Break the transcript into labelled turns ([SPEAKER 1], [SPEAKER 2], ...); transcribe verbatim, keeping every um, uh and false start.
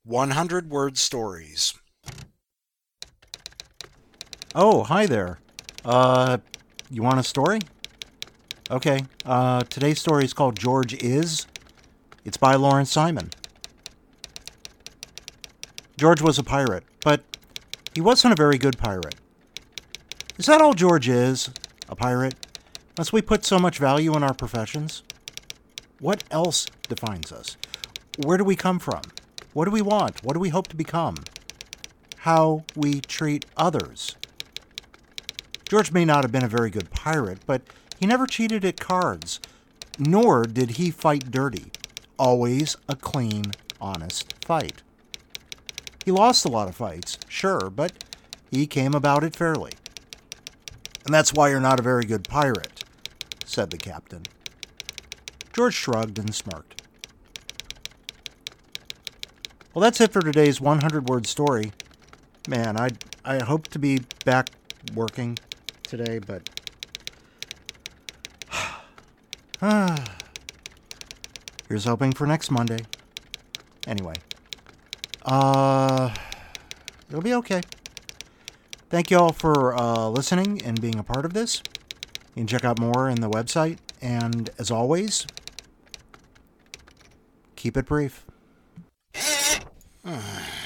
[SPEAKER 1] one hundred word stories.
[SPEAKER 2] Oh, hi there. Uh, you want a story? Okay, uh, today's story is called George Is. It's by Lawrence Simon. George was a pirate, but he wasn't a very good pirate. Is that all George is? A pirate? Must we put so much value in our professions? What else defines us? Where do we come from? What do we want? What do we hope to become? How we treat others. George may not have been a very good pirate, but he never cheated at cards, nor did he fight dirty. Always a clean, honest fight. He lost a lot of fights, sure, but he came about it fairly. And that's why you're not a very good pirate, said the captain. George shrugged and smirked. Well, that's it for today's one hundred word story. Man, I I hope to be back working today, but here's hoping for next Monday. Anyway, uh, it'll be okay. Thank you all for uh, listening and being a part of this. You can check out more in the website, and as always, keep it brief.